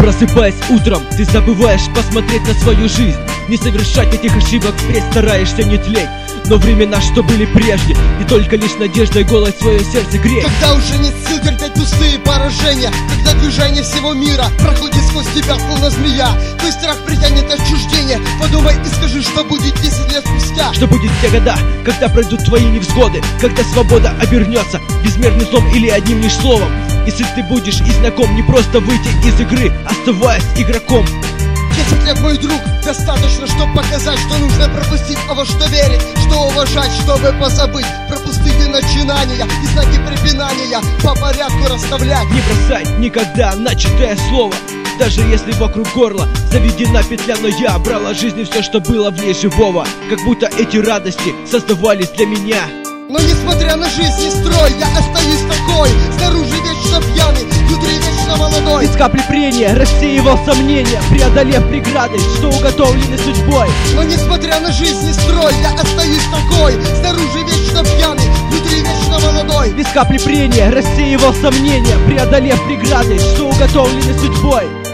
Просыпаясь утром, ты забываешь посмотреть на свою жизнь, не совершать этих ошибок, впредь стараешься не тлеть. Но времена, что были прежде, и только лишь надеждой голос свое сердце греет. Когда уже нет сил терпеть пустые поражения, когда движение всего мира проходит сквозь тебя, словно змея, твой страх притянет отчуждение. Подумай и скажи, что будет 10 лет спустя. Что будет в те года, когда пройдут твои невзгоды, когда свобода обернется безмерным злом или одним лишь словом. Если ты будешь и знаком, не просто выйти из игры, оставаясь игроком. 10 лет, мой друг, достаточно, чтобы показать, что нужно пропустить, а во что верить, что уважать, чтобы позабыть про пустые начинания и знаки препинания по порядку расставлять. Не бросай никогда начатое слово, даже если вокруг горла заведена петля. Но я брал от жизни все, что было в ней живого, как будто эти радости создавались для меня. Но несмотря на жизнь и строй, я остаюсь такой, снаружи вечно пьяный, внутри вечно молодой. Без капли прения рассеивал сомнения, преодолев преграды, что уготовлены судьбой. Но несмотря на жизнь и строй, я остаюсь такой, снаружи вечно пьяный, внутри вечно молодой. Без капли прения рассеивал сомнения, преодолев преграды, что уготовлены судьбой.